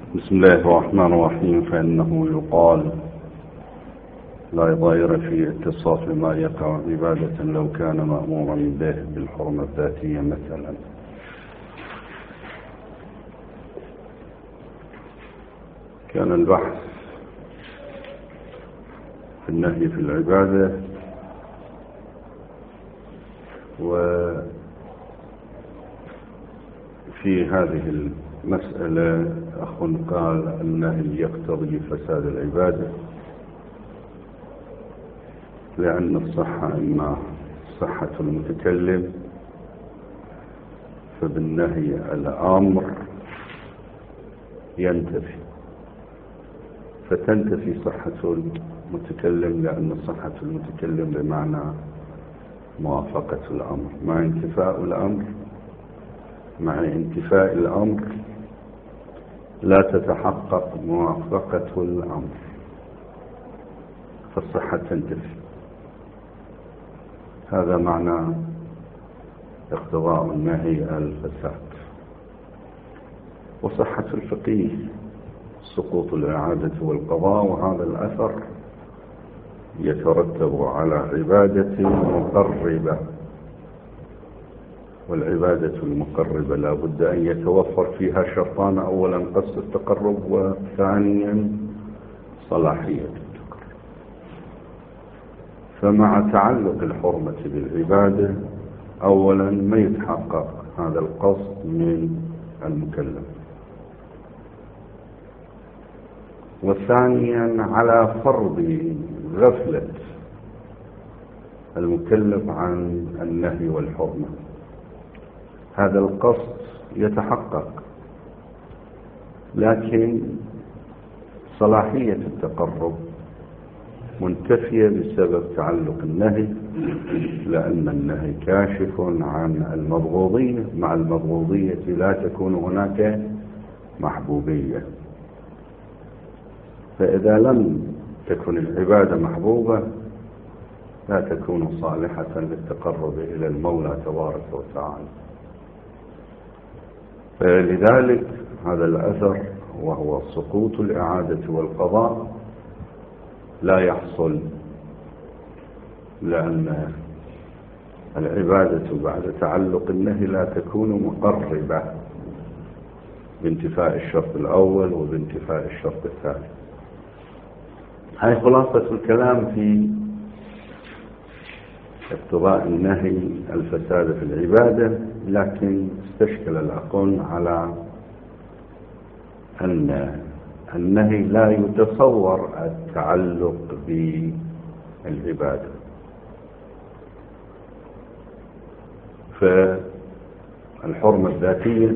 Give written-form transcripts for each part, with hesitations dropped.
بسم الله الرحمن الرحيم. فإنه يقال لا ضير في اتصاف ما يقع عبادة لو كان مأمورا به بالحرمة الذاتية مثلا. كان البحث في النهي في العبادة، وفي هذه المسألة أخ قال النهي يقتضي فساد العبادة، لأن الصحة إما صحة المتكلم، فبالنهي الأمر ينتفي، فتنتفي صحة المتكلم، لأن صحة المتكلم بمعنى موافقة الأمر. مع انتفاء الأمر، مع انتفاء الأمر لا تتحقق موافقة الأمر، فالصحة تنتفي. هذا معنى اقتضاء النهي الفساد. وصحة الفقيه سقوط الإعادة والقضاء، وهذا الأثر يترتب على عبادة مقربة، والعبادة المقربة لا بد أن يتوفر فيها شرطان: أولا قصد التقرب، وثانيا صلاحية التقرب. فمع تعلق الحرمة بالعبادة أولا ما يتحقق هذا القصد من المكلف، وثانيا على فرض غفلة المكلف عن النهي والحرمة هذا القصد يتحقق، لكن صلاحية التقرب منتفية بسبب تعلق النهي، لأن النهي كاشف عن المبغوضية، مع المبغوضية لا تكون هناك محبوبية. فإذا لم تكن العبادة محبوبة لا تكون صالحة للتقرب إلى المولى تبارك وتعالى. فلذلك هذا الأثر وهو سقوط الإعادة والقضاء لا يحصل، لأن العبادة بعد تعلق النهي لا تكون مقربة بانتفاء الشرط الأول وبانتفاء الشرط الثاني. هذه خلاصة الكلام في اقتضاء النهي الفساد في العبادة، لكن استشكل الأخون على أن النهي لا يتصور التعلق بالعبادة، فالحرمة الذاتية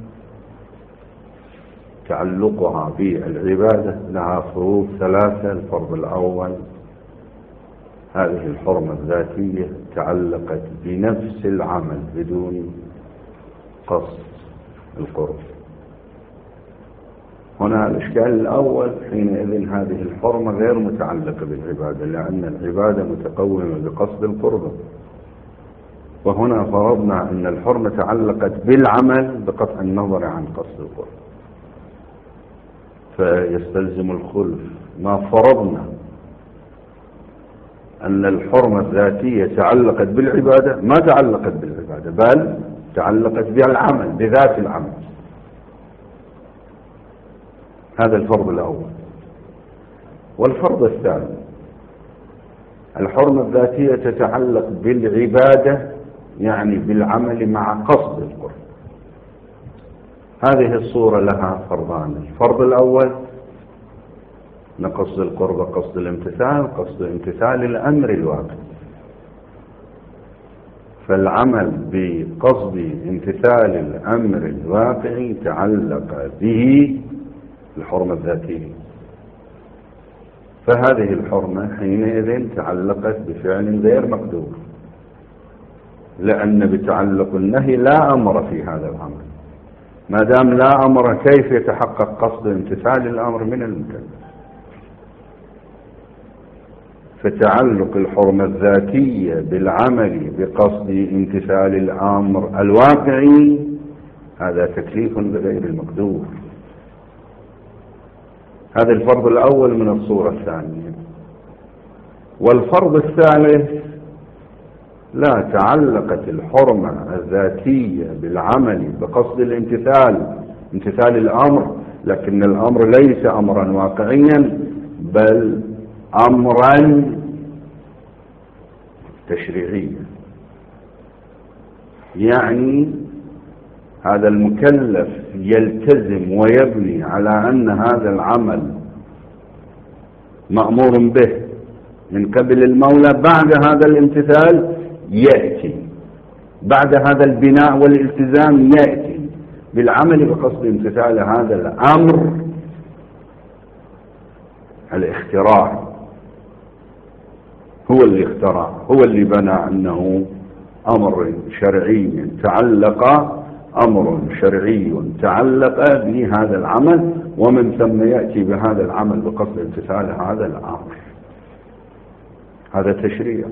تعلقها بالعبادة لها فروض ثلاثة. الفرض الأول: هذه الحرمة الذاتية تعلقت بنفس العمل بدون قصد القرب. هنا الإشكال الأول: حينئذ هذه الحرمة غير متعلقة بالعبادة، لأن العبادة متقومة بقصد القرب، وهنا فرضنا أن الحرمة تعلقت بالعمل بقطع النظر عن قصد القرب، فيستلزم الخلف. ما فرضنا أن الحرمة الذاتية تعلقت بالعبادة، ما تعلقت بالعبادة، بل تعلقت بالعمل، بذات العمل. هذا الفرض الأول. والفرض الثاني: الحرمة الذاتية تتعلق بالعبادة، يعني بالعمل مع قصد القرب. هذه الصورة لها فرضان: الفرض الأول أن قصد القرب قصد الامتثال، قصد امتثال الأمر الواقع، فالعمل بقصد امتثال الأمر الواقع تعلق به الحرمة الذاتية، فهذه الحرمة حينئذ تعلقت بفعل غير مقدور، لأن بتعلق النهي لا أمر في هذا العمل. ما دام لا أمر، كيف يتحقق قصد امتثال الأمر من المكلف؟ فتعلق الحرمة الذاتية بالعمل بقصد امتثال الأمر الواقعي هذا تكليف بغير المقدور، هذا الفرض الأول من الصورة الثانية. والفرض الثالث: لا تعلقت الحرمة الذاتية بالعمل بقصد امتثال الأمر، لكن الأمر ليس أمرا واقعيا بل أمرا تشريعيا. يعني هذا المكلف يلتزم ويبني على أن هذا العمل مأمور به من قبل المولى. بعد هذا الامتثال يأتي، بعد هذا البناء والالتزام يأتي بالعمل بقصد امتثال هذا الأمر. الاختراع هو اللي اخترع، هو اللي بنى أنه أمر شرعي تعلق بهذا العمل، ومن ثم يأتي بهذا العمل بقصد امتثال هذا الأمر. هذا تشريع،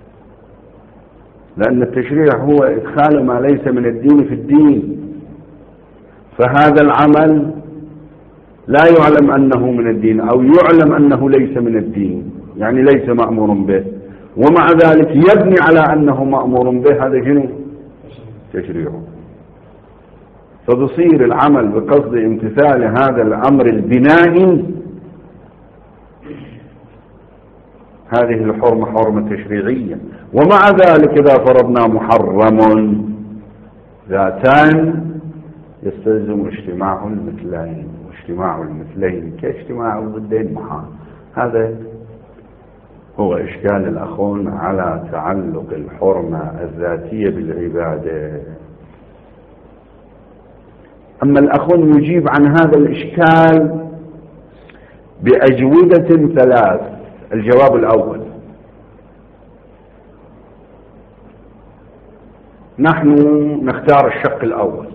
لأن التشريع هو إدخال ما ليس من الدين في الدين. فهذا العمل لا يعلم أنه من الدين، أو يعلم أنه ليس من الدين، يعني ليس مأمور به، ومع ذلك يبني على أنه مأمور به. هذا شنو؟ تشريع. فتصير العمل بقصد امتثال هذا الأمر البنائي، هذه الحرمة حرمة تشريعية. ومع ذلك إذا فرضنا محرم ذاتان يستلزم اجتماع المثلين، واجتماع المثلين كاجتماع الضدين محال. هذا هو إشكال الأخون على تعلق الحرمة الذاتية بالعبادة. أما الأخون يجيب عن هذا الإشكال بأجوبة ثلاث. الجواب الأول: نحن نختار الشق الأول.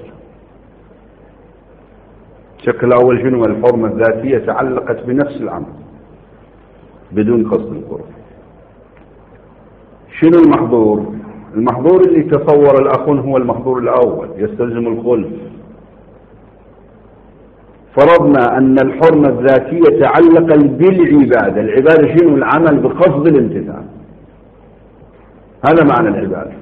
الشق الأول شنو؟ الحرمة الذاتية تعلقت بنفس العمل بدون قصد القرب. شنو المحظور؟ المحظور اللي تصور الأخون هو المحظور الأول، يستلزم الخلف. فرضنا أن الحرمة الذاتية تعلق بالعبادة. العبادة شنو؟ العمل بقصد الامتثال، هذا معنى العبادة.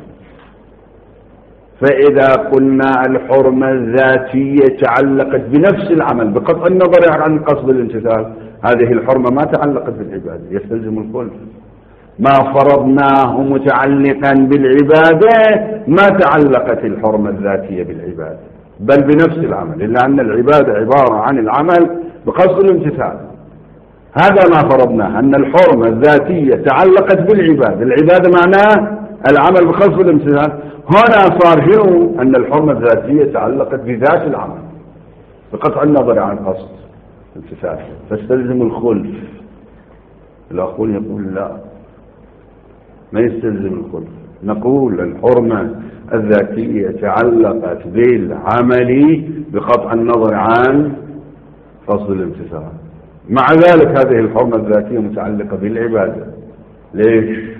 فإذا قلنا الحرمة الذاتية تعلقت بنفس العمل بقطع النظر عن قصد الامتثال، هذه الحرمة ما تعلقت بالعبادة، يستلزم الخلف. ما فرضناه متعلقا بالعبادة ما تعلقت الحرمة الذاتية بالعبادة بل بنفس العمل، إلا أن العبادة عبارة عن العمل بقصد الامتثال. هذا ما فرضناه، أن الحرمة الذاتية تعلقت بالعبادة. العبادة معناه العمل بقصد الامتثال. هنا صار شنو؟ أن الحرمة الذاتية تعلقت بذات العمل بقطع النظر عن قصد الامتثال، فاستلزم الخلف. الأخوان يقول لا، ما يستلزم الخلف. نقول الحرمة الذاتية تعلقت بالعمل بقطع النظر عن قصد الامتثال، مع ذلك هذه الحرمة الذاتية متعلقة بالعبادة. ليش؟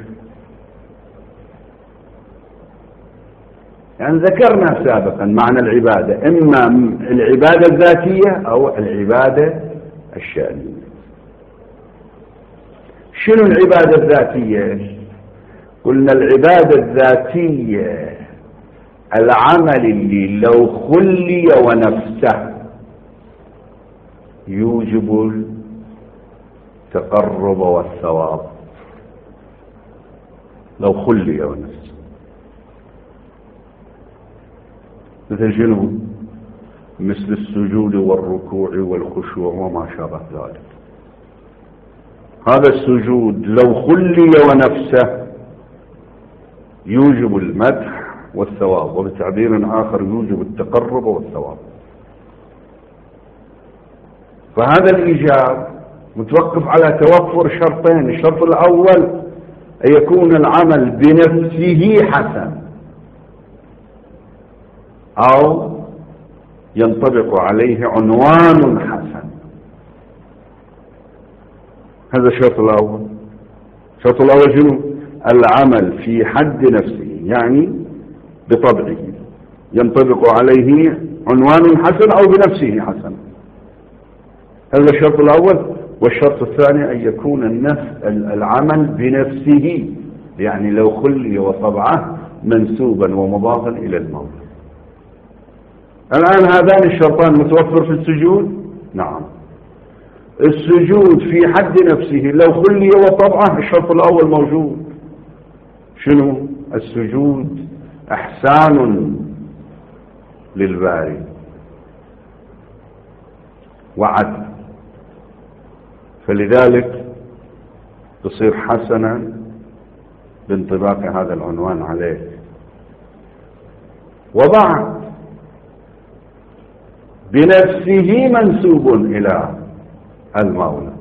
يعني ذكرنا سابقا معنى العبادة، إما العبادة الذاتية أو العبادة الشأنية. شنو العبادة الذاتية؟ قلنا العبادة الذاتية العمل اللي لو خلي ونفسه يوجب التقرب والثواب. لو خلي ونفسه مثل شنو؟ مثل السجود والركوع والخشوع وما شابه ذلك. هذا السجود لو خلي ونفسه يوجب المدح والثواب، وبتعبير آخر يوجب التقرب والثواب. فهذا الإيجاب متوقف على توفر شرطين. الشرط الأول أن يكون العمل بنفسه حسن، أو ينطبق عليه عنوان حسن. هذا الشرط الأول. الشرط الأول شنو؟ العمل في حد نفسه، يعني بطبعه ينطبق عليه عنوان حسن أو بنفسه حسن. هذا الشرط الأول. والشرط الثاني أن يكون العمل بنفسه، يعني لو خلي وطبعه منسوبا ومضافا إلى المولى. الآن هذان الشرطان متوفر في السجود؟ نعم. السجود في حد نفسه لو خلي وطبعه الشرط الأول موجود. شنو؟ السجود إحسان للباري وعدل، فلذلك تصير حسنا بانطباق هذا العنوان عليه. وبعد بنفسه منسوب إلى المولى،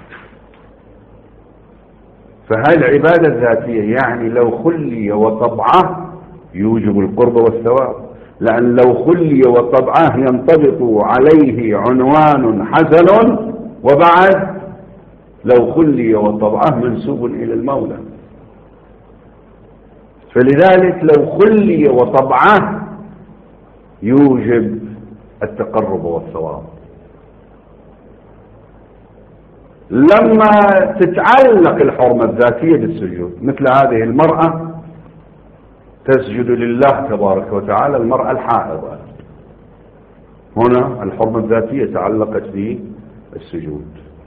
فهذه العبادة الذاتية، يعني لو خلي وطبعه يوجب القرب والثواب، لأن لو خلي وطبعه ينطبق عليه عنوان حسن، وبعد لو خلي وطبعه منسوب إلى المولى، فلذلك لو خلي وطبعه يوجب التقرب والثواب. لما تتعلق الحرمة الذاتية بالسجود، مثل هذه المرأة تسجد لله تبارك وتعالى، المرأة الحائضة، هنا الحرمة الذاتية تعلقت بالسجود،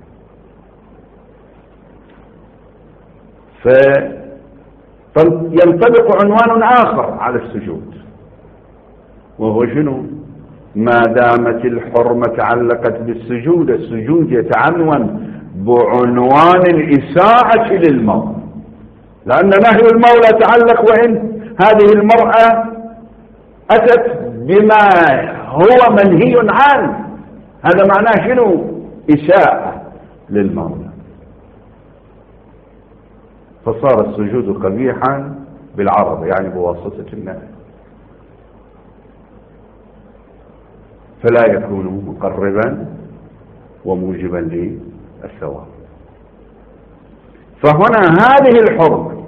فينطبق عنوان آخر على السجود، وهو شنو؟ ما دامت الحرمة تعلقت بالسجود، السجود يتعنون بعنوان الإساءة للمولى، لأن نهي المولى تعلق وإن هذه المرأة أتت بما هو منهي عنه، هذا معناه شنو؟ إساءة للمولى، فصار السجود قبيحا بالعرض، يعني بواسطة النهي، فلا يكون مقربا وموجبا للثواب. فهنا هذه الحرمة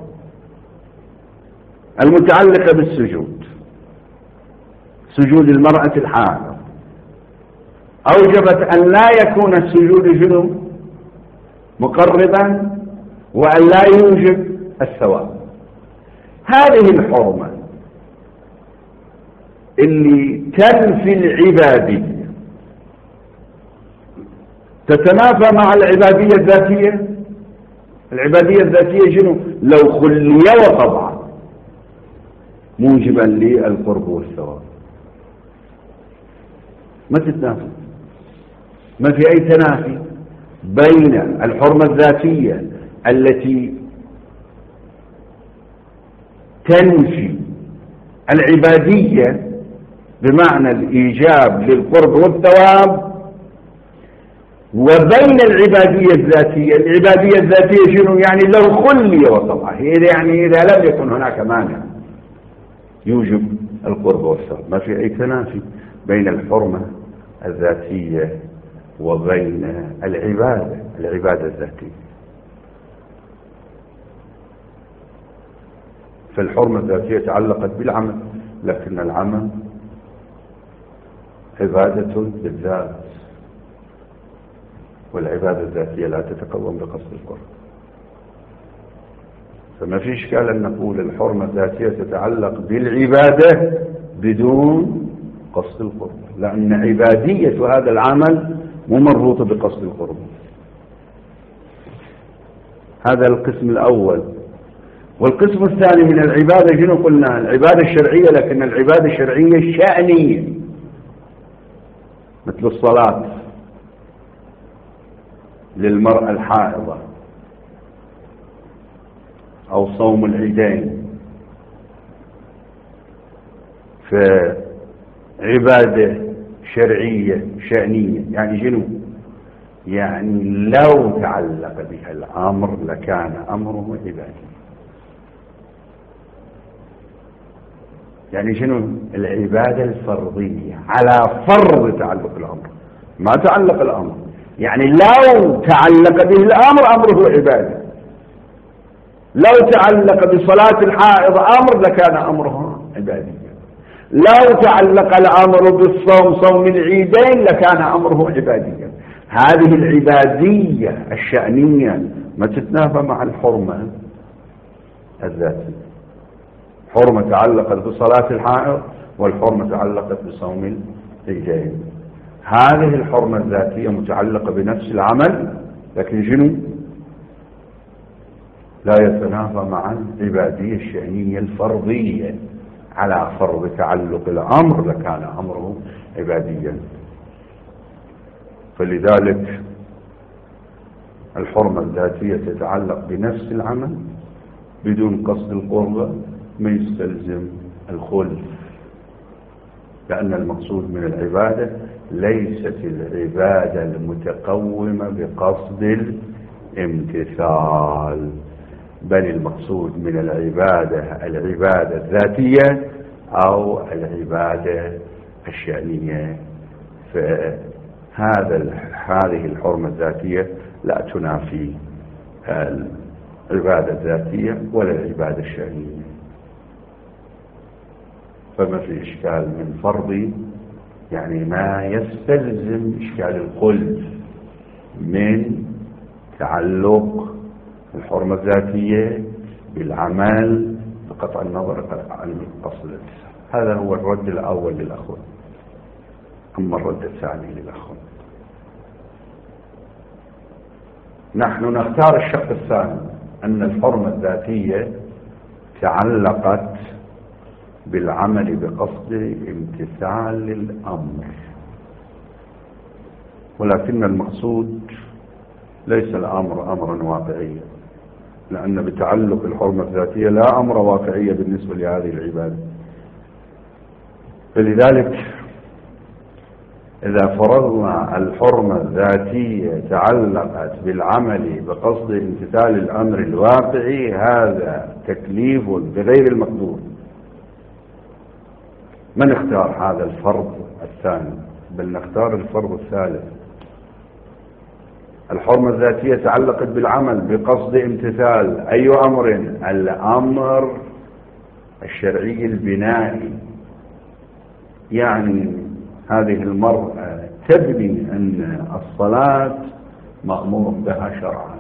المتعلقة بالسجود، سجود المرأة الحائض، أوجبت أن لا يكون السجود شنو؟ مقربا، وأن لا يوجب الثواب. هذه الحرمة اللي تنفي العبادية تتنافى مع العبادية الذاتية. العبادية الذاتية شنو؟ لو خلي وطبعا موجبا للقرب والثواب، ما تتنافى، ما في أي تنافي بين الحرمة الذاتية التي تنفي العبادية بمعنى الإيجاب للقرب والثواب، وبين العبادية الذاتية. العبادية الذاتية شنو؟ يعني لو خلي وطبعه، يعني إذا لم يكن هناك مانع يوجب القرب والثواب، ما في أي تنافي بين الحرمة الذاتية وبين العبادة الذاتية. فالحرمة الذاتية تعلقت بالعمل، لكن العمل عبادة بالذات، والعبادة الذاتية لا تتقوم بقصد القرب. فما في إشكال أن نقول الحرمة الذاتية تتعلق بالعبادة بدون قصد القرب، لأن عبادية هذا العمل مو مربوطة بقصد القرب. هذا القسم الأول. والقسم الثاني من العبادة شنو قلنا؟ العبادة الشرعية، لكن العبادة الشرعية الشأنية، مثل الصلاة للمرأة الحائضة، أو صوم العيدين، فعبادة شرعية شأنية. يعني شنو؟ يعني لو تعلق بها الأمر لكان أمره عبادي. يعني شنو؟ العبادة الفرضية على فرض تعلق الأمر، ما تعلق الأمر، يعني لو تعلق به الأمر أمره عبادة. لو تعلق بصلاة الحائض أمر لكان أمره عبادي. لو تعلق الأمر بالصوم، صوم العيدين، لكان أمره عباديا. هذه العبادية الشأنية ما تتنافى مع الحرمة الذاتية. حرمة تعلقت بصلاة الحائض والحرمة تعلقت بصوم العيدين. هذه الحرمة الذاتية متعلقة بنفس العمل، لكن شنو؟ لا يتنافى مع العبادية الشأنية الفرضية. على فرض تعلق الأمر لكان أمره عباديا. فلذلك الحرمة الذاتية تتعلق بنفس العمل بدون قصد القربة، ما يستلزم الخلف، لأن المقصود من العبادة ليست العبادة المتقومة بقصد الامتثال، بل المقصود من العبادة الذاتية أو العبادة الشأنية. هذه الحرمة الذاتية لا تنافي العبادة الذاتية ولا العبادة الشأنية. فما في إشكال من فرضي، يعني ما يستلزم إشكال الخلف من تعلق الحرمة الذاتية بالعمل بقطع النظر عن قصد الامتثال. هذا هو الرد الأول للأخوة. أما الرد الثاني للأخوة، نحن نختار الشق الثاني، أن الحرمة الذاتية تعلقت بالعمل بقصد امتثال الأمر، ولكن المقصود ليس الأمر أمرا واقعيا، لأن بتعلق الحرمة الذاتية لا أمر واقعية بالنسبة لهذه العبادة. فلذلك إذا فرضنا الحرمة الذاتية تعلقت بالعمل بقصد امتثال الأمر الواقعي، هذا تكليف بغير المقدور. ما نختار هذا الفرض الثاني، بل نختار الفرض الثالث. الحرمة الذاتية تعلقت بالعمل بقصد امتثال أي أمر؟ الأمر الشرعي البنائي. يعني هذه المرأة تبني أن الصلاة مأمور بها شرعا،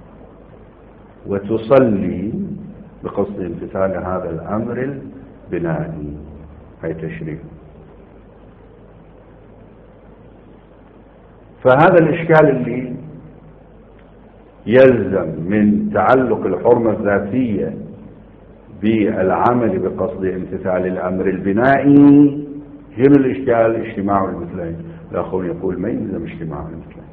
وتصلي بقصد امتثال هذا الأمر البنائي، هي تشريع. فهذا الإشكال اللي يلزم من تعلق الحرمة الذاتية بالعمل بقصد امتثال الأمر البنائي، هنا الإشكال اجتماع المثلين. الأخوان يقول ما يلزم اجتماع المثلين.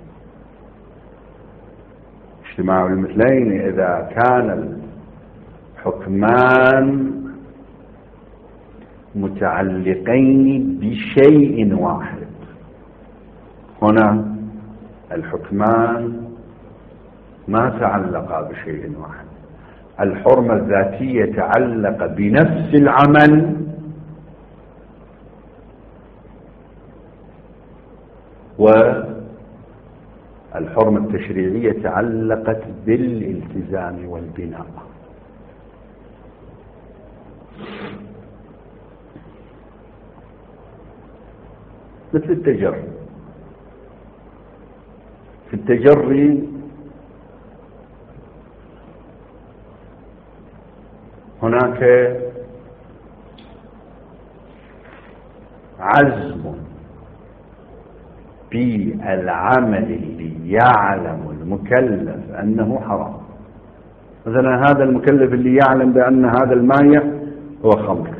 اجتماع المثلين إذا كان الحكمان متعلقين بشيء واحد. هنا الحكمان ما تعلق بشيء واحد. الحرمة الذاتية تعلق بنفس العمل والحرمة التشريعية تعلقت بالالتزام والبناء. مثل التجري. في التجري هناك عزم بالعمل اللي يعلم المكلف أنه حرام. مثلا هذا المكلف اللي يعلم بأن هذا الماء هو خمر،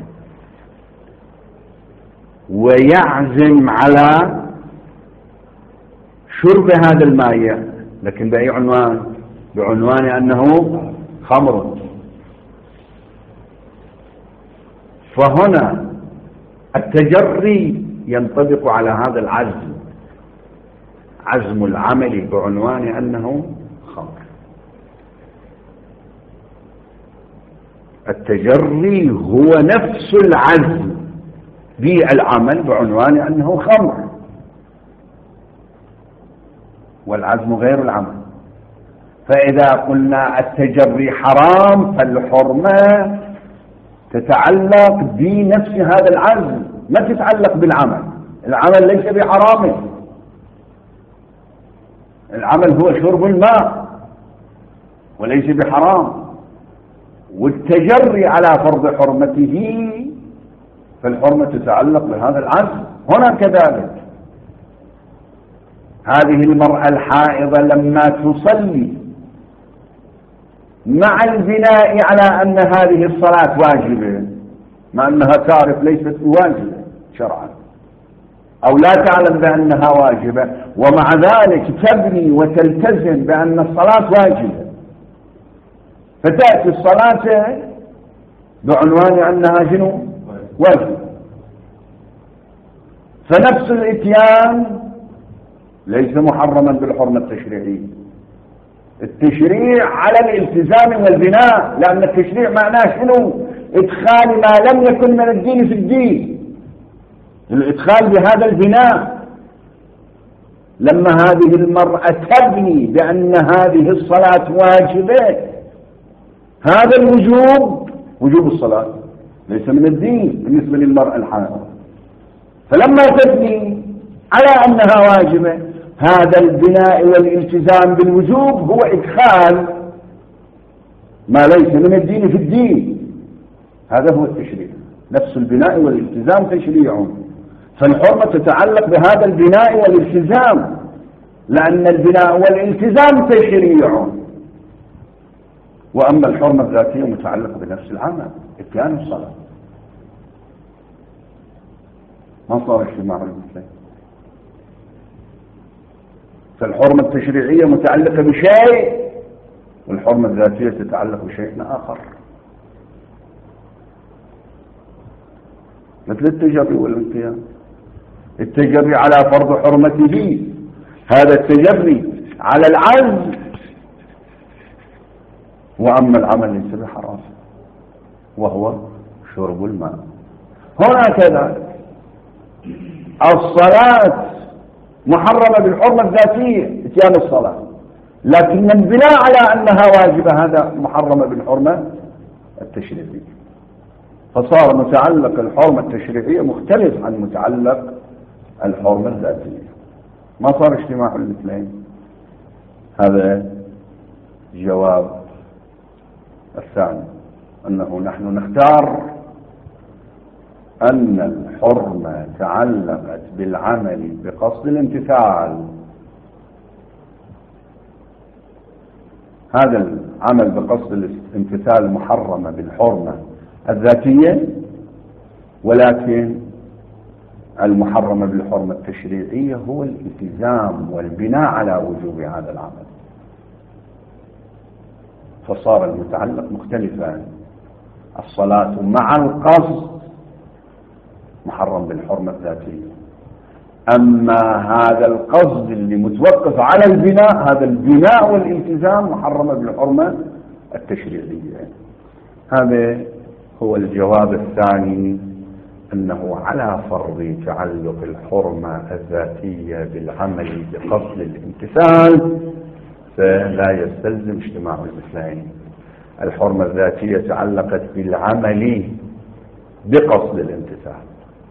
ويعزم على شرب هذا الماء، لكن بأي عنوان؟ بعنوان أنه خمر. فهنا التجري ينطبق على هذا العزم، عزم العمل بعنوان أنه خمر. التجري هو نفس العزم بالعمل بعنوان أنه خمر، والعزم غير العمل. فإذا قلنا التجري حرام فالحرمة تتعلق بنفس هذا العزم، ما تتعلق بالعمل. العمل ليس بحرام، العمل هو شرب الماء وليس بحرام، والتجري على فرض حرمته فالحرمة تتعلق بهذا العزم. هنا كذلك هذه المرأة الحائضة لما تصلي مع البناء على أن هذه الصلاة واجبة، مع أنها تعرف ليست واجبة شرعا أو لا تعلم بأنها واجبة، ومع ذلك تبني وتلتزم بأن الصلاة واجبة، فتأتي الصلاة بعنوان أنها شنو؟ واجبة. فنفس الإتيان ليس محرما بالحرمة التشريعية. التشريع على الالتزام والبناء، لأن التشريع معناه شنو؟ إدخال ما لم يكن من الدين في الدين، الإدخال بهذا البناء. لما هذه المرأة تبني بأن هذه الصلاة واجبة، هذا الوجوب وجوب الصلاة ليس من الدين بالنسبة للمرأة الحائضة، فلما تبني على أنها واجبة هذا البناء والالتزام بالوجوب هو إدخال ما ليس من الدين في الدين. هذا هو التشريع، نفس البناء والالتزام تشريع، فالحرمة تتعلق بهذا البناء والالتزام، لأن البناء والالتزام تشريع. وأما الحرمة الذاتية متعلقة بنفس العمل، إتيان الصلاة. ما صار اجتماع المسلمين. فالحرمة التشريعية متعلقة بشيء، والحرمة الذاتية تتعلق بشيء آخر، مثل التجري والامتيان. التجري على فرض حرمته، هذا التجري على العزم، وأما العمل ليس بحرام وهو شرب الماء. هنا كذلك الصلاة محرمة بالحرمة الذاتية اتيان الصلاة، لكن البناء على أنها واجبة هذا محرمة بالحرمة التشريعية. فصار متعلق الحرمة التشريعية مختلف عن متعلق الحرمة الذاتية، ما صار اجتماع الاثنين. هذا جواب الثاني، أنه نحن نختار أن الحرمة تعلقت بالعمل بقصد الامتثال. هذا العمل بقصد الامتثال محرمة بالحرمة الذاتية، ولكن المحرمة بالحرمة التشريعية هو الالتزام والبناء على وجوب هذا العمل. فصار المتعلق مختلفا. الصلاة مع القصد محرم بالحرمة الذاتية، أما هذا القصد اللي متوقف على البناء، هذا البناء والالتزام محرم بالحرمة التشريعية. هذا هو الجواب الثاني، أنه على فرض تعلق الحرمة الذاتية بالعمل بقصد الامتثال فلا يستلزم اجتماع المثلين. الحرمة الذاتية تعلقت بالعمل بقصد الامتثال،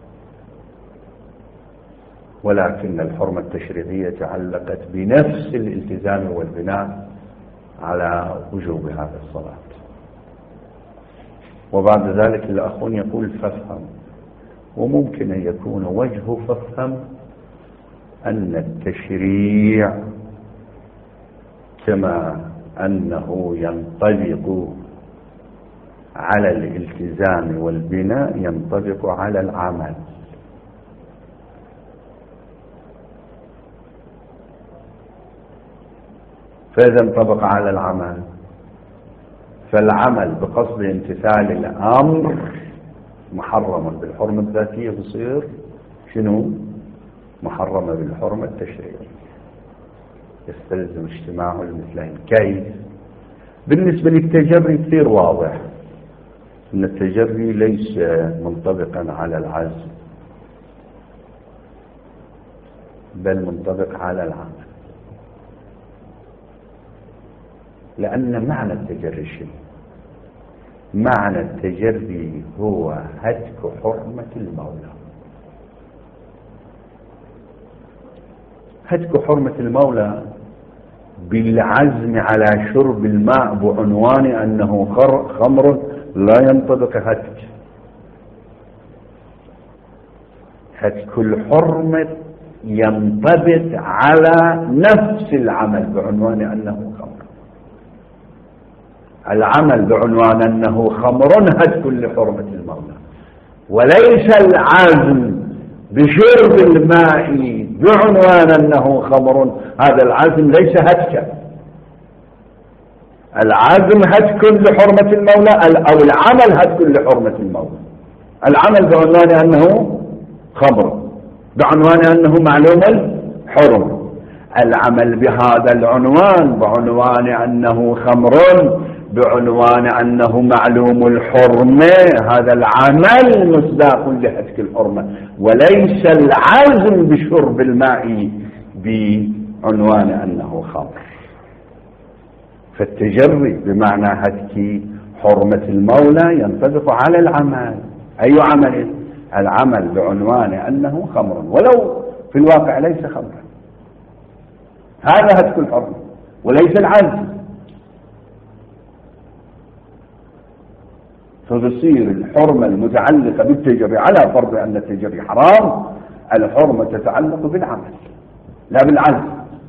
ولكن الحرمة التشريعية تعلقت بنفس الالتزام والبناء على وجوب هذه الصلاة. وبعد ذلك الأخون يقول فافهم، وممكن أن يكون وجه فافهم أن التشريع كما أنه ينطبق على الالتزام والبناء ينطبق على العمل. فإذا انطبق على العمل فالعمل بقصد امتثال الأمر محرم بالحرمة الذاتية، بصير شنو؟ محرمة بالحرمة التشريعية. يستلزم اجتماع المثلين. كيف؟ بالنسبة للتجري كثير واضح أن التجري ليس منطبقا على العزم بل منطبق على العمل، لأن معنى التجري شيء. معنى التجري هو هتك حرمة المولى. هتك حرمة المولى بالعزم على شرب الماء بعنوان أنه خمر لا ينطبق هتك الحرمة ينطبق على نفس العمل بعنوان أنه خمر. العمل بعنوان أنه خمر هتك لحرمة المولى، وليس العزم بشرب الماء بعنوان أنه خمر. هذا العزم ليس هتكا. العزم هتك لحرمة المولى أو العمل هتك لحرمة المولى. العمل بعنوان أنه خمر بعنوان أنه معلوم الحرم. العمل بهذا العنوان بعنوان أنه خمر بعنوان أنه معلوم الحرمة، هذا العمل مصداق لهتك الحرمة، وليس العزم بشرب الماء بعنوان أنه خمر. فالتجري بمعنى هتك حرمة المولى ينطبق على العمل. أي عمل؟ العمل بعنوان أنه خمر ولو في الواقع ليس خمرا. هذا هتك الحرمة وليس العزم. فتصير الحرمة المتعلقة بالتجري، على فرض أن التجري حرام، الحرمة تتعلق بالعمل لا بالعزم.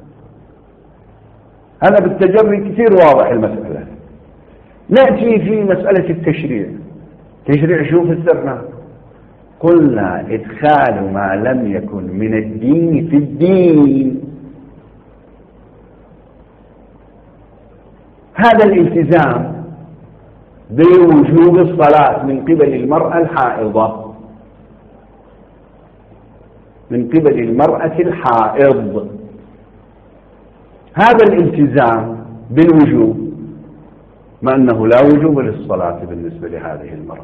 هذا بالتجري كثير واضح المسألة. نأتي في مسألة التشريع. تشريع شو فسرنا؟ قلنا إدخال ما لم يكن من الدين في الدين. هذا الالتزام بوجوب الصلاة من قبل المرأة الحائضة، من قبل المرأة الحائض، هذا الالتزام بالوجوب مع أنه لا وجوب للصلاة بالنسبة لهذه المرأة.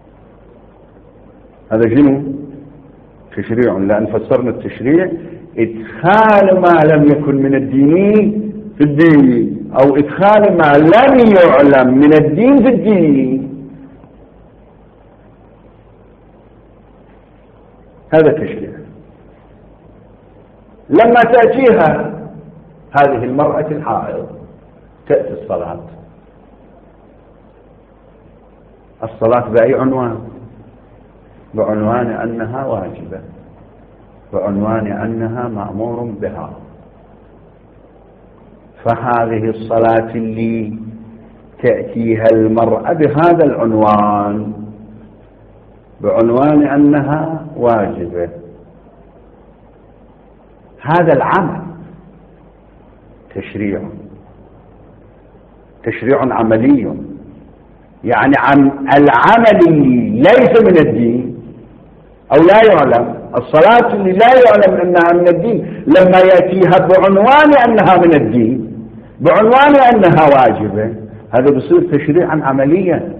هذا شنو؟ تشريع. لأن فسرنا التشريع إدخال ما لم يكن من الدين في الدين، أو إدخال ما لم يعلم من الدين في الدين. هذا تشريع. لما تأتيها هذه المرأة الحائض تأتي الصلاة. الصلاة بأي عنوان؟ بعنوان أنها واجبة، بعنوان أنها مأمور بها. فهذه الصلاة اللي تأتيها المرأة بهذا العنوان بعنوان أنها واجبة، هذا العمل تشريع عملي. يعني العمل اللي ليس من الدين أو لا يعلم، الصلاة اللي لا يعلم أنها من الدين لما يأتيها بعنوان أنها من الدين، بعنوان أنها واجبة، هذا بصير تشريعا عمليا.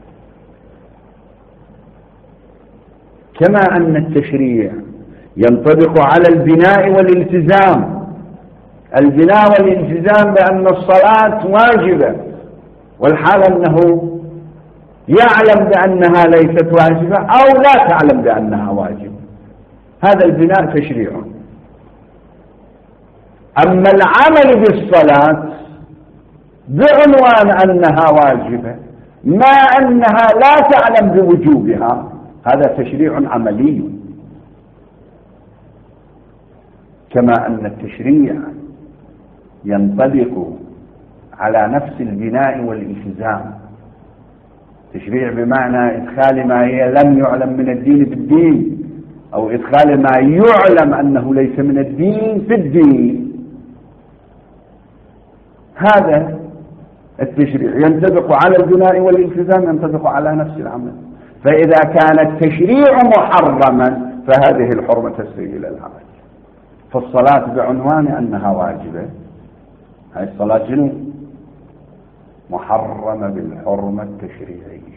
كما أن التشريع ينطبق على البناء والالتزام. البناء والالتزام بأن الصلاة واجبة، والحال أنه يعلم بأنها ليست واجبة أو لا تعلم بأنها واجبة، هذا البناء تشريع. أما العمل بالصلاة بعنوان أنها واجبة ما أنها لا تعلم بوجوبها، هذا تشريع عملي. كما أن التشريع ينطبق على نفس البناء والالتزام. تشريع بمعنى إدخال ما لم يعلم من الدين في الدين، أو إدخال ما يعلم أنه ليس من الدين في الدين. هذا التشريع ينطبق على البناء والالتزام، ينطبق على نفس العمل. فإذا كان التشريع محرما فهذه الحرمة تسري إلى العمل. فالصلاة بعنوان أنها واجبة، هذه الصلاة شنو؟ محرمة بالحرمة التشريعية،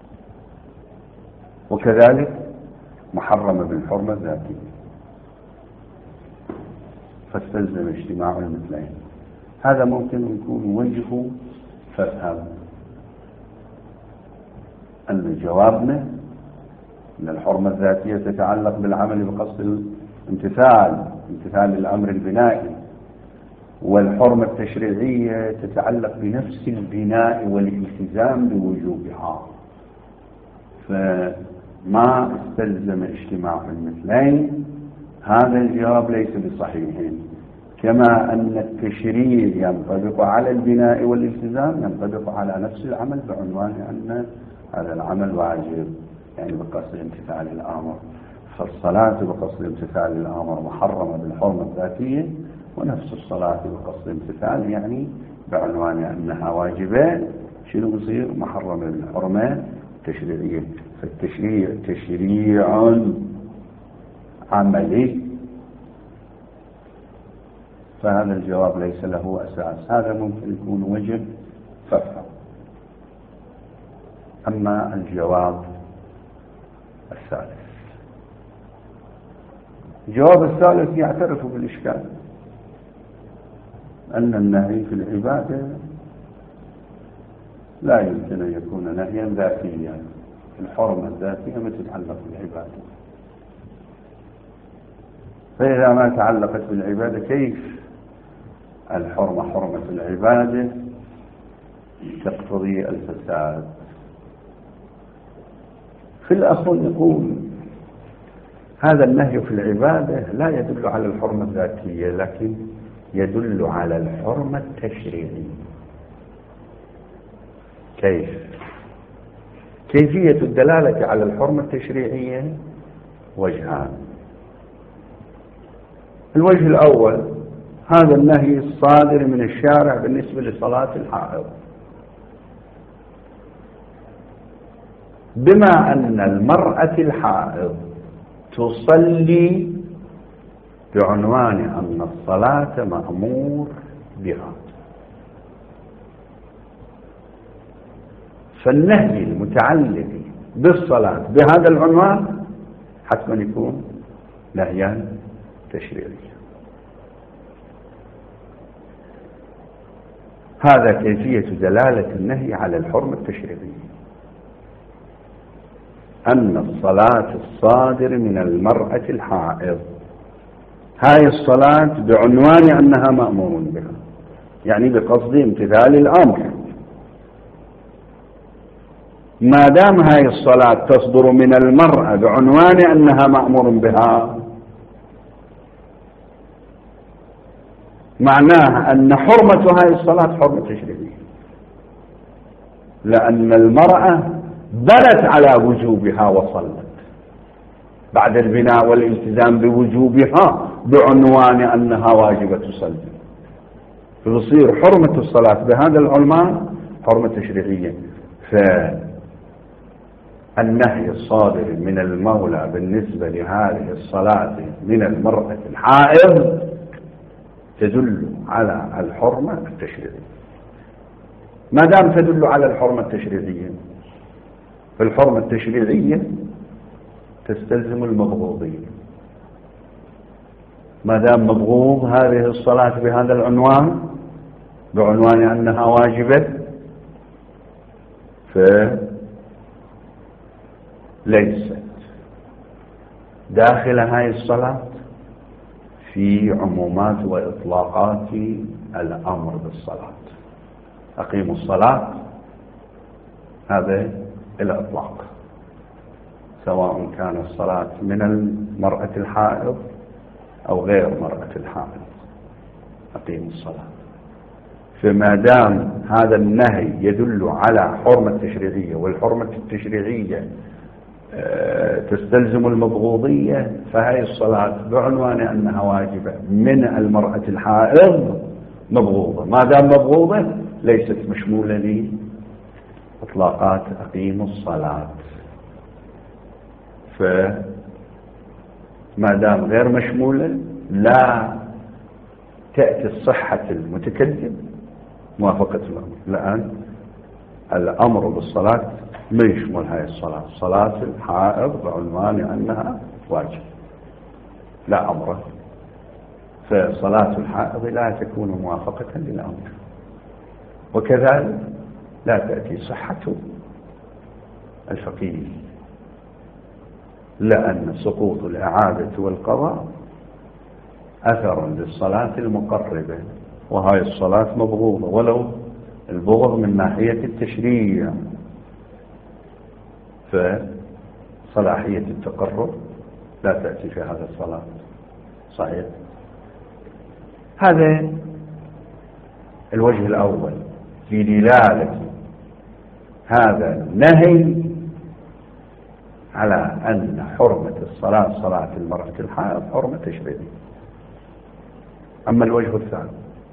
وكذلك محرمة بالحرمة الذاتية. فاستلزم اجتماع المثلين. هذا ممكن يكون وجه فهم أن جوابنا أن الحرمة الذاتية تتعلق بالعمل بقصد الامتثال، امتثال الأمر البنائي، والحرمة التشريعية تتعلق بنفس البناء والالتزام بوجوبها، فما استلزم اجتماع المثلين. هذا الجواب ليس بصحيح. كما أن التشريع ينطبق على البناء والالتزام ينطبق على نفس العمل بعنوان أن هذا العمل واجب، يعني بقصد امتثال الأمر. فالصلاة بقصد امتثال الأمر محرمة بالحرمة الذاتية، ونفس الصلاة بقصد امتثال يعني بعنوان أنها واجبة شنو يصير؟ محرمة بالحرمة التشريعية. فالتشريع تشريع عملي، فهذا الجواب ليس له أساس. هذا ممكن يكون وجه فهم. أما الجواب الثالث، الجواب الثالث يعترف بالإشكال أن النهي في العبادة لا يمكن أن يكون نهيا ذاتيا. الحرمة الذاتية ما تتعلق بالعبادة، فإذا ما تعلقت بالعبادة كيف الحرمة حرمة العبادة تقتضي الفساد؟ في الأصل يقول هذا النهي في العبادة لا يدل على الحرمة الذاتية، لكن يدل على الحرمة التشريعية. كيفية الدلالة على الحرمة التشريعية وجهان. الوجه الأول، هذا النهي الصادر من الشارع بالنسبة لصلاة الحائض، بما أن المرأة الحائض تصلي بعنوان أن الصلاة مأمور بها، فالنهي المتعلق بالصلاة بهذا العنوان حتما يكون نهيا تشريعيا. هذا كيفية دلالة النهي على الحرمة التشريعية، أن الصلاة الصادر من المرأة الحائض هاي الصلاة بعنوان أنها مأمور بها، يعني بقصد امتثال الأمر. ما دام هاي الصلاة تصدر من المرأة بعنوان أنها مأمور بها، معناها أن حرمة هاي الصلاة حرمة تشريعية، لأن المرأة بنت على وجوبها وصلت بعد البناء والالتزام بوجوبها بعنوان أنها واجبة تصلي، فتصير حرمة الصلاة بهذا العنوان حرمة تشريعية. فالنهي الصادر من المولى بالنسبة لهذه الصلاة من المرأة الحائض تدل على الحرمة التشريعية. ما دام تدل على الحرمة التشريعية، فالحرمة التشريعية تستلزم المبغوضية. ما دام مبغوض هذه الصلاة بهذا العنوان بعنوان أنها واجبة، فليست داخل هذه الصلاة في عمومات وإطلاقات الأمر بالصلاة. أقيموا الصلاة، هذا الإطلاق، سواء كان الصلاة من المرأة الحائض أو غير مرأة الحائض، أقيموا الصلاة. فما دام هذا النهي يدل على حرمة تشريعية، والحرمة التشريعية تستلزم المبغوضية، فهي الصلاة بعنوان أنها واجبة من المرأة الحائض مبغوضة. ما دام مبغوضة ليست مشمولة لإطلاقات أقيموا الصلاة. فما دام غير مشمولة لا تأتي الصحة المتكلم موافقة الأمر، لأن الأمر بالصلاة ما يشمل هاي الصلاة. صلاة الحائض بعنوان أنها واجب لا أمر، فصلاة الحائض لا تكون موافقة للأمر، وكذلك لا تأتي صحة الفقيه، لأن سقوط الإعادة والقضاء أثر للصلاة المقربة وهاي الصلاة مبغوضة، ولو البغض من ناحية التشريع، فصلاحية التقرب لا تأتي في هذا الصلاة. صحيح. هذا الوجه الأول في دلالة هذا النهي على أن حرمة الصلاة صلاة المرأة الحائض حرمة تشريعية. أما الوجه الثاني،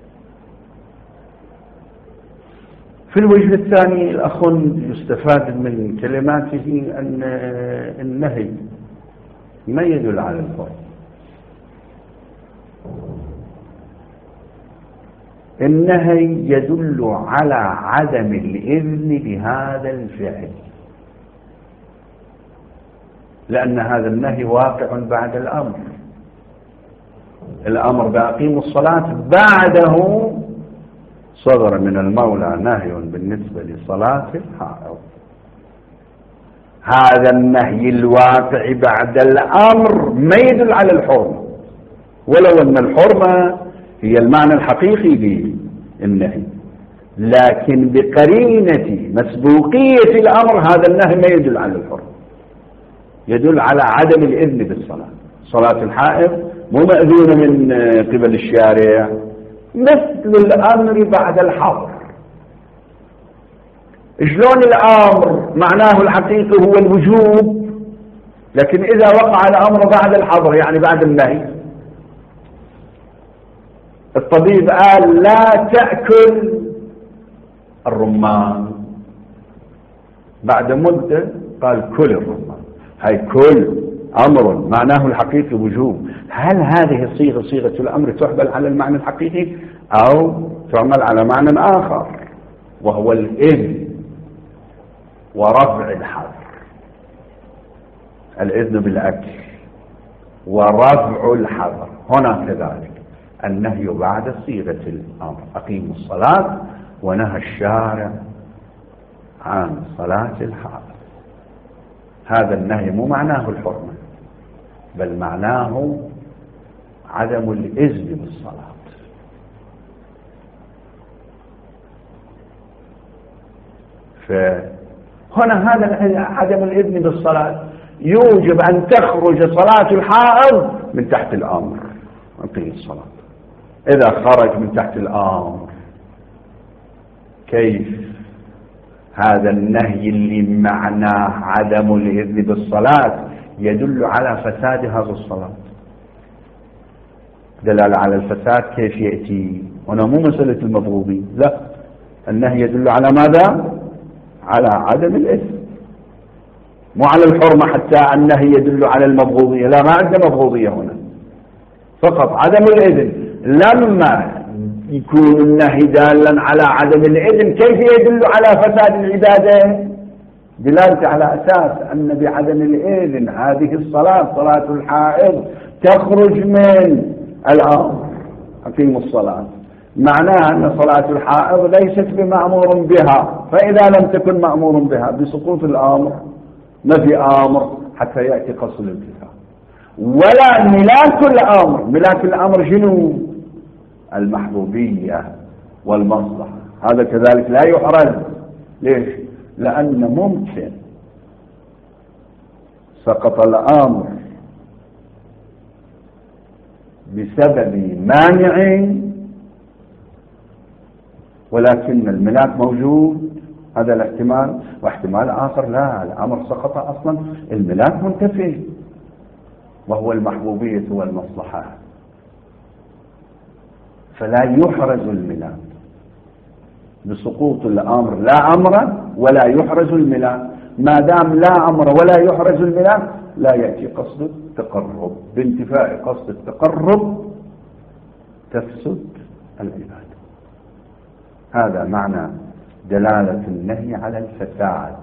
في الوجه الثاني الأخ يستفاد من كلماته أن النهي ما يدل على الحرمة. النهي يدل على عدم الإذن بهذا الفعل، لأن هذا النهي واقع بعد الأمر. الأمر بأقيموا الصلاة بعده صدر من المولى نهي بالنسبة لصلاة الحائض. هذا النهي الواقع بعد الأمر ما يدل على الحرمة، ولو أن الحرمة هي المعنى الحقيقي للنهي، لكن بقرينة مسبوقية الأمر هذا النهي ما يدل على الحرمة، يدل على عدم الإذن بالصلاة. صلاة الحائض مو مأذونة من قبل الشارع، مثل الأمر بعد الحظر. شلون الأمر معناه الحقيقي هو الوجوب، لكن إذا وقع الأمر بعد الحظر يعني بعد النهي، الطبيب قال لا تأكل الرمان، بعد مدة قال كل الرمان. هاي كل أمر معناه الحقيقي وجوب. هل هذه الصيغة صيغة الأمر تحمل على المعنى الحقيقي أو تعمل على معنى آخر وهو الإذن ورفع الحظر؟ الإذن بالأكل ورفع الحظر. هنا كذلك النهي بعد صيغة الأمر أقيموا الصلاة، ونهى الشارع عن صلاة الحائض. هذا النهي مو معناه الحرمة، بل معناه عدم الإذن بالصلاة. فهنا هذا عدم الإذن بالصلاة يوجب أن تخرج صلاة الحائض من تحت الأمر أقيم الصلاة. إذا خرج من تحت الأمر كيف هذا النهي اللي معناه عدم الإذن بالصلاة يدل على فساد هذا الصلاة؟ دلالة على الفساد كيف يأتي؟ هنا مو مسألة المفروضي، لا، النهي يدل على ماذا؟ على عدم الإذن، مو على الحرمة. حتى النهي يدل على المفروضية، لا، ما عندنا مفروضية هنا، فقط عدم الإذن. لما يكون النهي دالا على عدم الإذن كيف يدل على فساد العبادة؟ دلالة على أساس أن بعدم الإذن هذه الصلاة صلاة الحائض تخرج من الأمر أقيموا الصلاة، معناها أن صلاة الحائض ليست بمأمور بها. فإذا لم تكن مأمور بها بسقوط الأمر ما في أمر حتى يأتي قصد الانتفاع. ولا ملاك الأمر، ملاك الأمر شنو؟ المحبوبية والمصلحة. هذا كذلك لا يحرز. ليش؟ لأن ممكن سقط الأمر بسبب مانع ولكن الملاك موجود، هذا الاحتمال. واحتمال آخر لا، الأمر سقط أصلا، الملاك منتفي وهو المحبوبية والمصلحة، فلا يحرز الملاك بسقوط الأمر، لا أمر ولا يحرز الملاك. ما دام لا أمر ولا يحرز الملاك لا يأتي قصد التقرب، بانتفاء قصد التقرب تفسد العبادة. هذا معنى دلالة النهي على الفساد،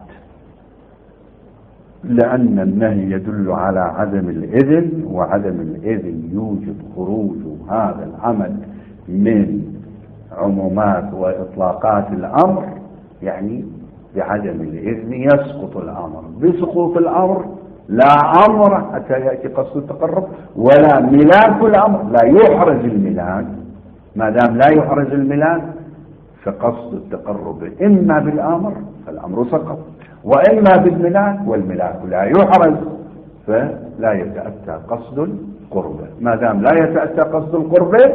لأن النهي يدل على عدم الإذن، وعدم الإذن يوجب خروج هذا العمل من عمومات وإطلاقات الأمر، يعني بعدم الإذن يسقط الأمر، بسقوط الأمر لا أمر حتى يأتي قصد التقرب، ولا ملاك الأمر، لا يحرز الملاك ما دام لا يحرز الملاك فقصد التقرب إما بالأمر فالأمر سقط، وإما بالملاك والملاك لا يحرز فلا يتأتى قصد القربة. ما دام لا يتأتى قصد القربة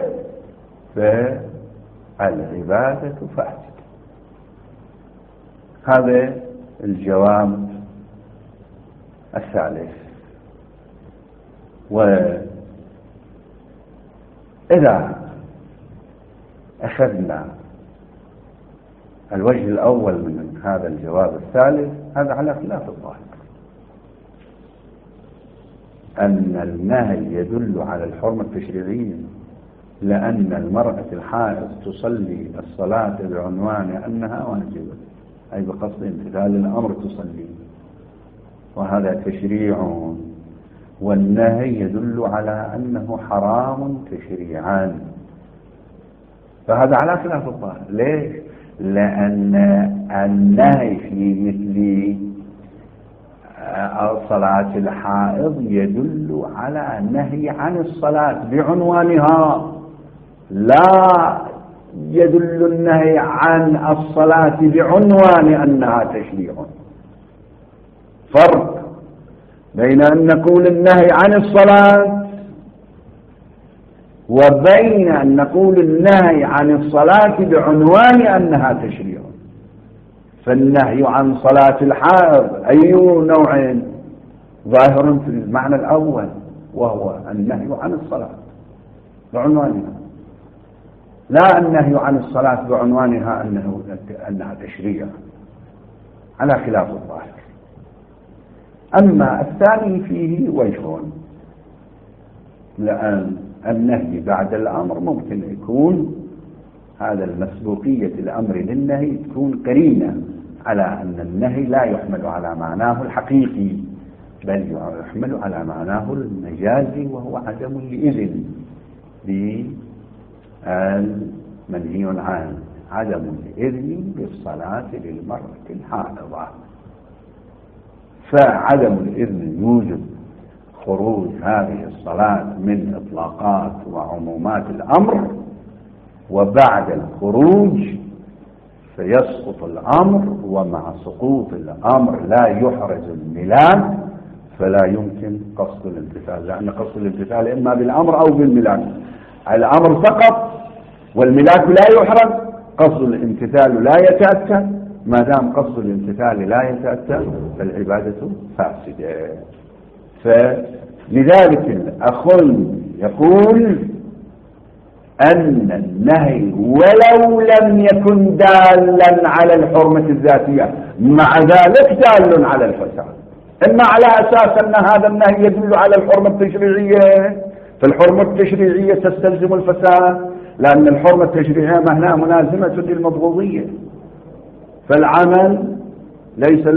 فالعبادة فاسدة. هذا الجواب الثالث. وإذا أخذنا الوجه الأول من هذا الجواب الثالث، هذا على خلاف الظاهر، أن النهي يدل على الحرمة التشريعية، لأن المرأة الحائض تصلي الصلاة بعنوان أنها واجبة، أي بقصد امتثال الأمر تصلي، وهذا تشريع، والنهي يدل على أنه حرام تشريعا، فهذا على خلاف الظاهر. ليش؟ لأن النهي في مثل صلاة الحائض يدل على النهي عن الصلاة بعنوانها، لا يدل النهي عن الصلاة بعنوان أنها تشريع. فرق بين أن نقول النهي عن الصلاة وبين أن نقول النهي عن الصلاة بعنوان أنها تشريع. فالنهي عن صلاة الحائض أي نوع؟ ظاهر في المعنى الأول، وهو النهي عن الصلاة بعنوانها، لا النهي عن الصلاة بعنوانها أنها تشريع، على خلاف الظاهر. أما الثاني فيه وجه، لأن النهي بعد الأمر ممكن يكون هذا المسبوقية الأمر للنهي تكون قرينة على أن النهي لا يحمل على معناه الحقيقي، بل يحمل على معناه المجازي، وهو عدم الإذن بالمنهي عنه، عدم الإذن بالصلاة للمرأة الحائضة. فعدم الإذن يوجب خروج هذه الصلاة من إطلاقات وعمومات الأمر، وبعد الخروج فيسقط الأمر، ومع سقوط الأمر لا يحرز الملاك، فلا يمكن قصد الامتثال، لأن قصد الامتثال إما بالأمر أو بالملاك. الأمر سقط والملاك لا يحرز، قصد الامتثال لا يتأتى. ما دام قصد الامتثال لا يتأتى فالعبادة فاسدة. فلذلك الأخ يقول أن النهي ولو لم يكن دالا على الحرمة الذاتية مع ذلك دال على الفساد، إما على أساس أن هذا النهي يدل على الحرمة التشريعية، فالحرمة التشريعية تستلزم الفساد، لأن الحرمة التشريعية مهناها ملازمة للمبغوضية، فالعمل ليس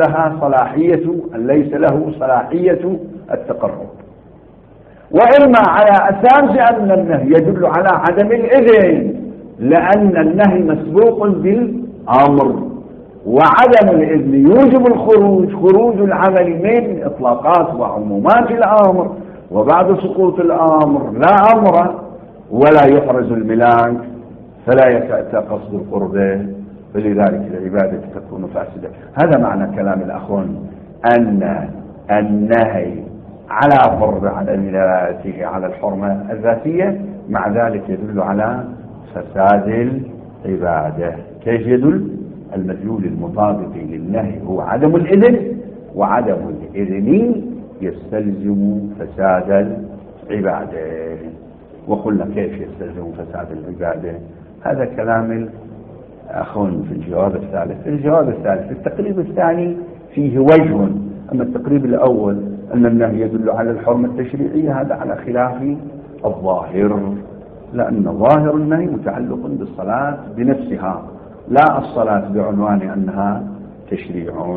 له صلاحية التقرب. وإما على أساس أن النهي يدل على عدم الإذن، لأن النهي مسبوق بالأمر، وعدم الإذن يوجب خروج العمل من إطلاقات وعمومات الأمر، وبعد سقوط الأمر لا أمر ولا يحرز الملاك، فلا يتأتى قصد القربة، فلذلك العبادة تكون فاسدة. هذا معنى كلام الأخوان، أن النهي على فرض عدميته على الحرمة الذاتية، مع ذلك يدل على فساد العبادة. كيف يدل؟ المدلول المطابق للنهي هو عدم الإذن، وعدم الإذن يستلزم فساد العبادة. وقلنا كيف يستلزم فساد العبادة، هذا كلام الأخوان في الجواب الثالث. الجواب الثالث التقريب الثاني فيه وجه، أما التقريب الأول أن النهي يدل على الحرمة التشريعية، هذا على خلاف الظاهر، لأن ظاهر النهي متعلق بالصلاة بنفسها، لا الصلاة بعنوان أنها تشريع.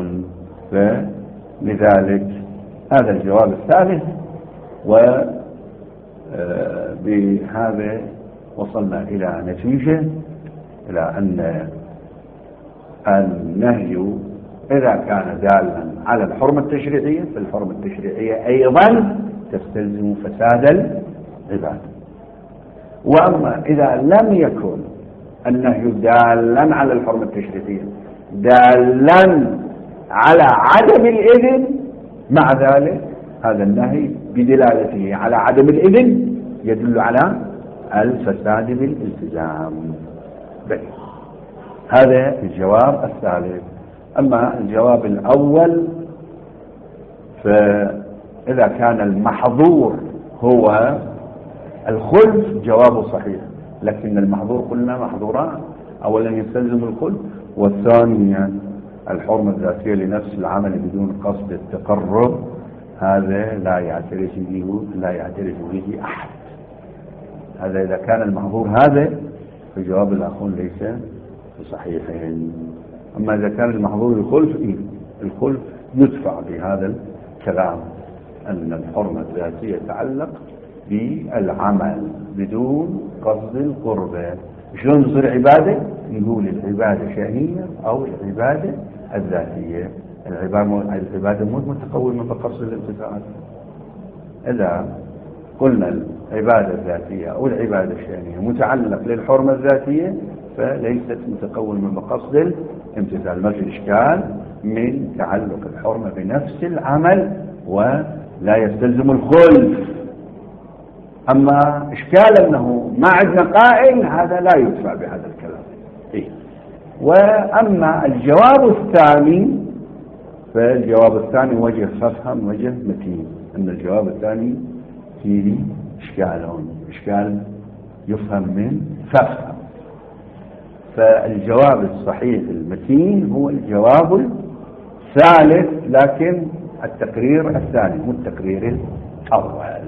فلذلك هذا الجواب الثالث. وبهذا وصلنا إلى نتيجة، إلى أن النهي إذا كان دالا على الحرمة التشريعية فالحرمة التشريعية أيضا تستلزم فساد العبادة. وأما إذا لم يكن النهي دالا على الحرمة التشريفية دالا على عدم الإذن، مع ذلك هذا النهي بدلالته على عدم الإذن يدل على الفساد بالالتزام. هذا الجواب الثالث. أما الجواب الأول، فإذا كان المحظور هو الخلف جوابه صحيح، لكن المحظور قلنا محظوران: أولا يستلزم الخلف، والثانيا الحرمة الذاتية لنفس العمل بدون قصد التقرب، هذا لا يعترف به أحد. هذا إذا كان المحظور هذا، فجواب الأخون ليس بصحيح. أما إذا كان المحظور الخلف يدفع بهذا الكلام أن الحرمة الذاتية تتعلق بالعمل بدون قصد القربة. شلون تصير عبادة؟ نقول العبادة شأنية أو العبادة الذاتية. العبادة مو متقومة بقصد الامتثال. إذا قلنا العبادة الذاتية أو العبادة الشأنية متعلق للحرمة الذاتية فليست متقومة بقصد الامتثال. ما في إشكال من تعلق الحرمة بنفس العمل ولا يستلزم الخلف. أما إشكال أنه ما عندنا قائل، هذا لا يدفع بهذا الكلام. وأما الجواب الثاني، فالجواب الثاني وجه فهم وجه متين. أن الجواب الثاني فيه إشكال يفهم من فهم. فالجواب الصحيح المتين هو الجواب الثالث، لكن التقرير الثاني مو التقرير الأول.